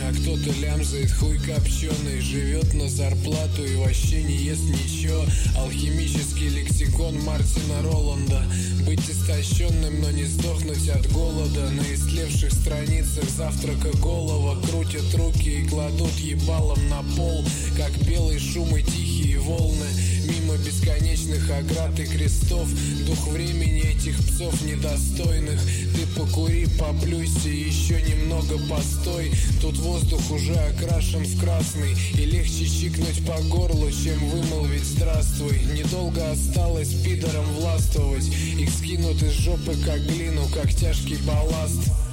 а кто-то лямзает хуй копченый. Живет на зарплату и вообще не ест ничего. Алхимический лексикон Мартина Роланда. Быть истощенным, но не сдохнуть от голода. На истлевших страницах завтрака голова крутят руки и кладут ебалом на пол, как белый шум и тихие волны. Мимо бесконечных оград и крестов. Дух времени этих псов недостойных. Ты покури, поплюйся и еще немного постой. Тут воздух уже окрашен в красный, и легче чикнуть по горлу, чем вымолвить здравствуй. Недолго осталось пидорам властвовать. Их скинут из жопы как глину, как тяжкий балласт.